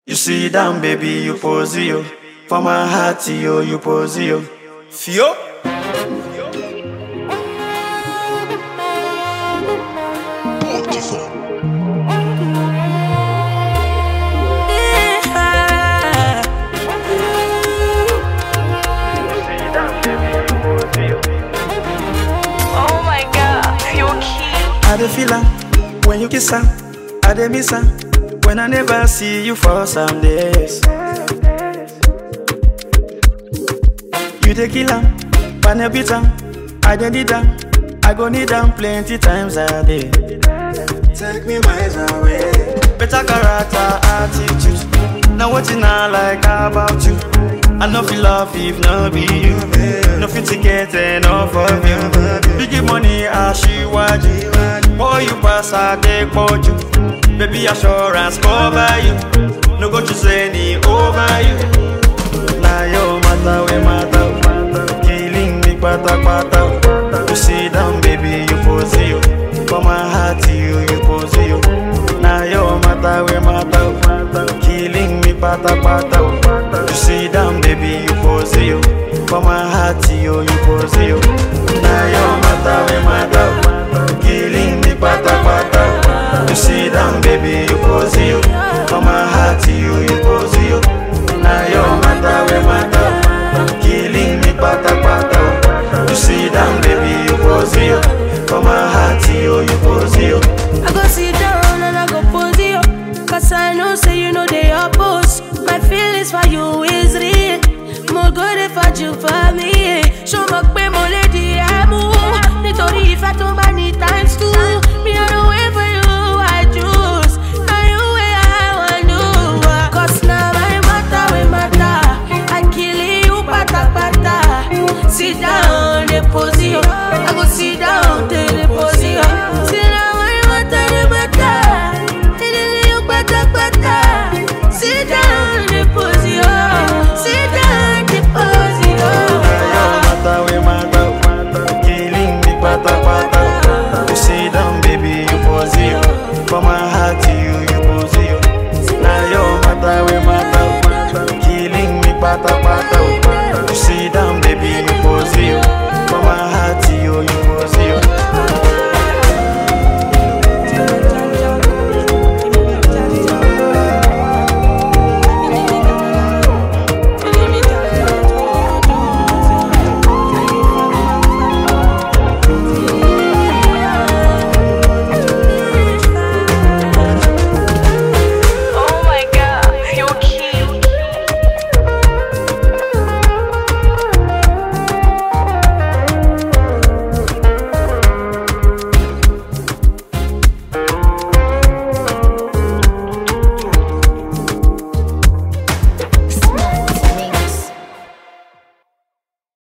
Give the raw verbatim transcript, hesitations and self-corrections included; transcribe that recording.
You sit down, baby, you pose yo. For my heart, yo, you pose yo. Fio. Oh my God, Fio key. I dey feel am when you kiss am. I dey miss am when I never see you for some days. You dey kill am, but no beat am. I dey need am, I go need am plenty times a day. Take me miles away. Better character, attitude. Now wetin I like about you. I no feel love if no be you. No fit to get enough of you. Big money, aṣíwájú. Boy, you pass, I take you. Baby, assurance cover you. No go choose any over you. Now your matter, we matter. Killing me, pata pata. You sit down, baby, you pose you. For my heart, you, you pose you. Now your matter, we matter. Killing me, pata pata. You sit down, baby, you pose you. For my heart, you, you pose you. Now your matter, we matter. Killing me, pata pata. You sit down, baby, you pose you. For my heart, you, you pose you. Now your matter, we matter. Killing me, pata pata. You sit down, baby, you pose you. For my heart, you, you pose you. I go sit down and I go pose you. Cause I know, say you know they oppose. My feelings for you is real. More good if I do for me. Show me pay more